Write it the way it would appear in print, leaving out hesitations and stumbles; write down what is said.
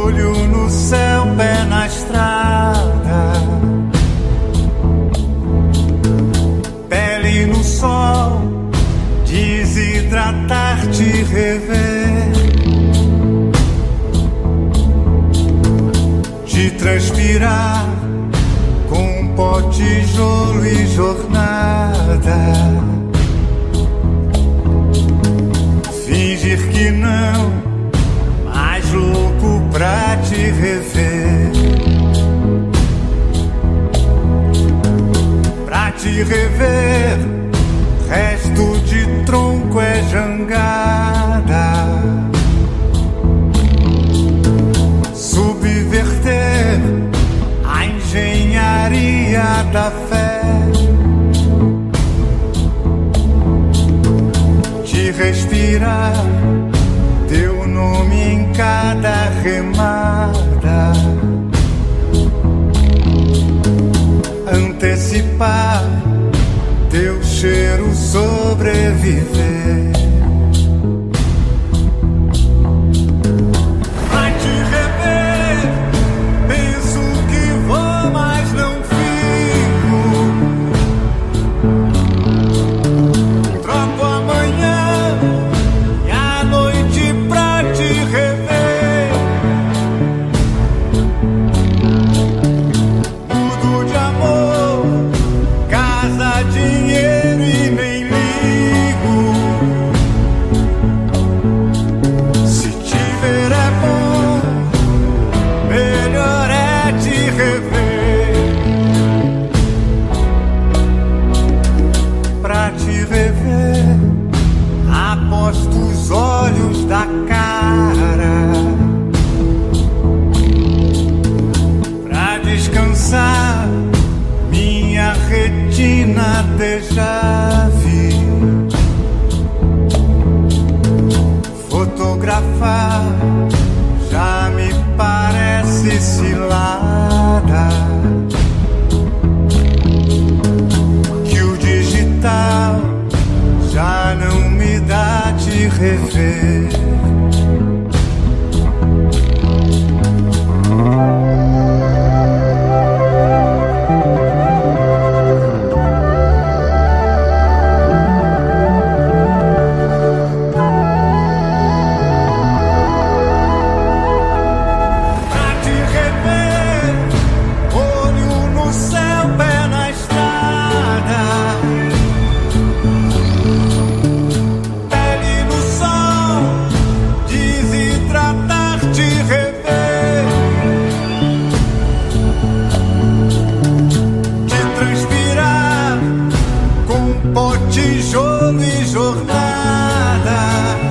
olho no céu, pé na estrada, pele no sol, desidratar, te rever, te transpirar com pó, tijolo e jornada, fingir que não, mais louco pra te rever, pra te rever. Resto de tronco é jangada, subverter a engenharia da fé, te respirar, teu nome em cada remada, antecipar teu cheiro, sobreviver. Vai te rever, penso que vou, mas não fico. Troco amanhã e a noite pra te rever. Mudo de amor, casa, dinheiro e nem ligo. Se te ver é bom, melhor é te rever. Pra te rever, aposto os olhos da cara, pra descansar minha retina, déjà vu. Fotografar já me parece cilada, que o digital já não me dá de rever. Tijolo e jornada,